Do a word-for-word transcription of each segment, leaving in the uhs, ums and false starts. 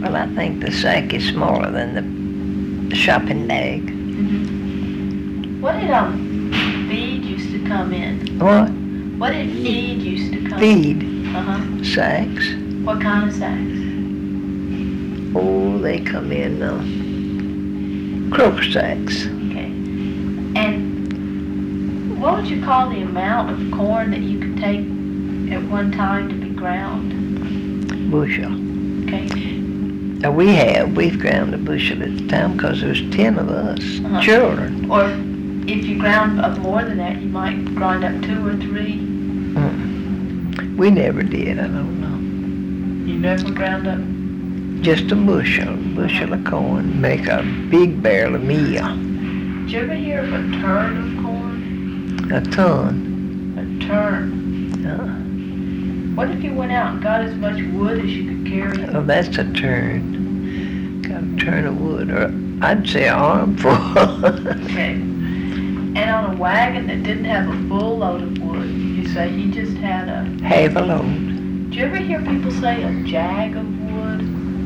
Well, I think the sack is smaller than the shopping bag. Mm-hmm. What did um feed used to come in? What? What did feed used to come Feed? in? Uh-huh. Sacks. What kind of sacks? Oh, they come in uh, croaker sacks. Okay. And what would you call the amount of corn that you could take at one time to be ground? Bushel. Okay. Now we have, we've ground a bushel at the time because there was ten of us, Uh-huh. children. Or if you ground up more than that, you might grind up two or three. Mm. We never did, I don't know. You never ground up? Just a bushel, bushel of corn, make a big barrel of meal. Did you ever hear of a turn of corn? A ton. A turn. Uh, What if you went out and got as much wood as you could carry? oh, that's a turn. Got a turn of wood, or I'd say an armful. Okay. And on a wagon that didn't have a full load of wood, you say he just had a... Half a load. Do you ever hear people say a jag of wood?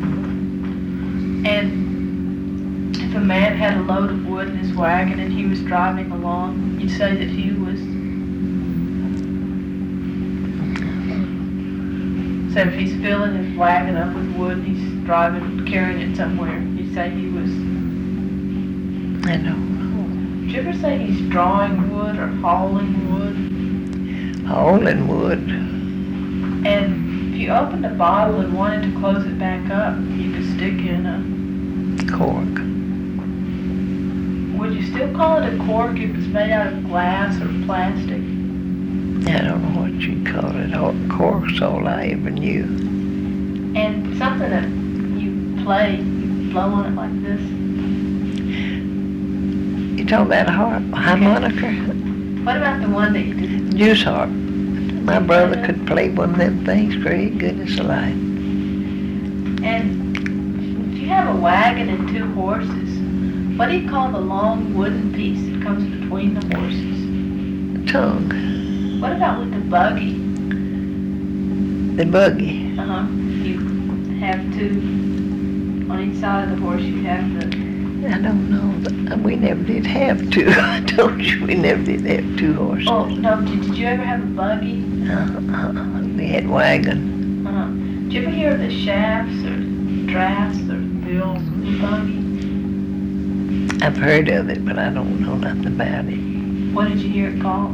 And if a man had a load of wood in his wagon and he was driving along, you'd say that he was... So if he's filling his wagon up with wood and he's driving, carrying it somewhere, you'd say he was... I don't know. Did you ever say he's drawing wood or hauling wood? Hauling wood. And if you opened a bottle and wanted to close it back up, you could stick in a... Cork. Would you still call it a cork if it's made out of glass or plastic? I don't know what you'd call it. All, cork's all I ever knew. And something that you play, you blow on it like this. You talking about a harp, harmonica? What about the one that you did? Juice harp. My brother could play one of them things. Great goodness alive. And if you have a wagon and two horses, what do you call the long wooden piece that comes between the horses? Tongue. What about with the buggy? The buggy. Uh-huh. You have two on each side of the horse. You have the... I don't know. We never did have two. I told you we never did have two horses. Oh, no. Did, did you ever have a buggy? Uh-uh. We had wagon. Uh-huh. Did you ever hear of the shafts or drafts or wheels of the buggy? I've heard of it, but I don't know nothing about it. What did you hear it called?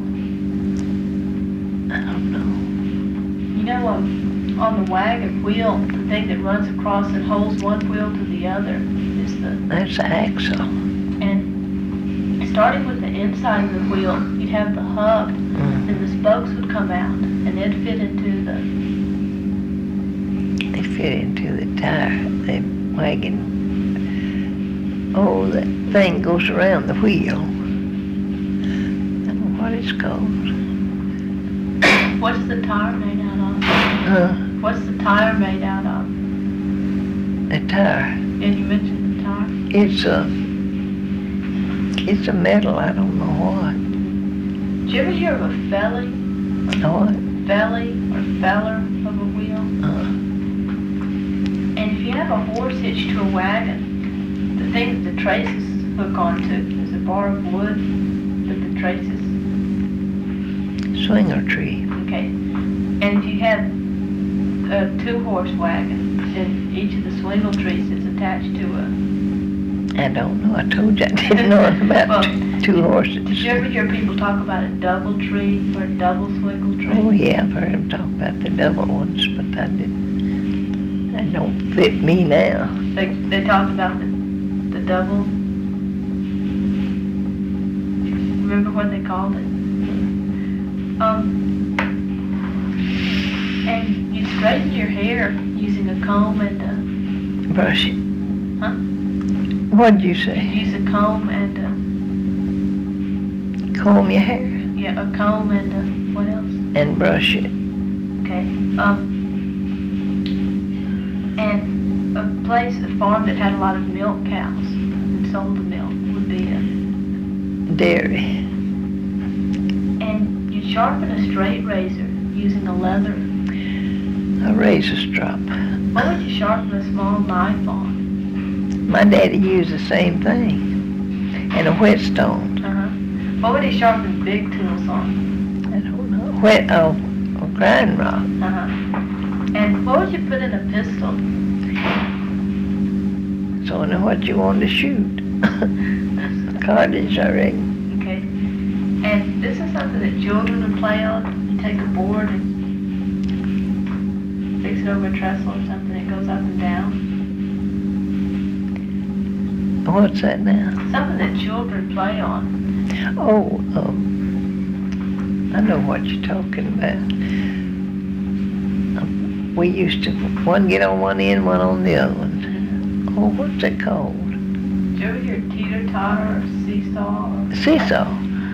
I don't know. You know, um, on the wagon wheel, the thing that runs across and holds one wheel to the other is the... That's the axle. And starting with the inside of the wheel, you'd have the hub, Mm. and the spokes would come out, and they'd fit into the... They fit into the tire, the wagon. Oh, that thing goes around the wheel. I don't know what it's called. What's the tire made out of? Huh? What's the tire made out of? The tire. And you mentioned the tire. It's a, it's a metal, I don't know what. Did you ever hear of a felly? What? Felly or feller of a wheel? Uh, And if you have a horse hitched to a wagon, the thing that the traces hook onto is a bar of wood that the traces... swinger tree. Okay. And if you have a two-horse wagon, then each of the swingle trees is attached to a... I don't know. I told you I didn't know about Well, two, two horses. Did you ever hear people talk about a double tree or a double swingle tree? Oh yeah, I've heard them talk about the double ones, but that didn't. That don't fit me now. They they talked about the the double. Remember what they called it? Um. And you straighten your hair using a comb and a... Brush it. Huh? What'd you You say? use a comb and a... Comb your hair Yeah, a comb and a... What else? and brush it. Okay. Um. And a place, a farm that had a lot of milk cows and sold the milk would be a... Dairy. And you sharpen a straight razor using a leather... A razor strop. What would you sharpen a small knife on? My daddy used the same thing. And a whetstone. Uh-huh. What would he sharpen big tools on? I don't know. Whet, oh, a grind rock. Uh-huh. And what would you put in a pistol? So I know what you want to shoot. Cartridge, I reckon. Okay. And this is something that children would play on. You take a board and fix it over a trestle or something. It goes up and down. What's that now? Something that children play on. Oh, um, I know what you're talking about. Um, we used to, one get on one end, one on the other one. Oh, what's it called? Did you ever hear teeter-totter or seesaw? Or Seesaw.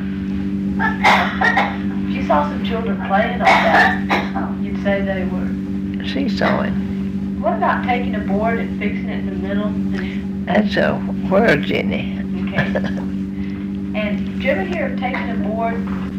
if you saw some children playing on that, you'd say they were. Seesawing. What about taking a board and fixing it in the middle? And, That's a whirl, Jenny. okay. And did you ever hear of taking a board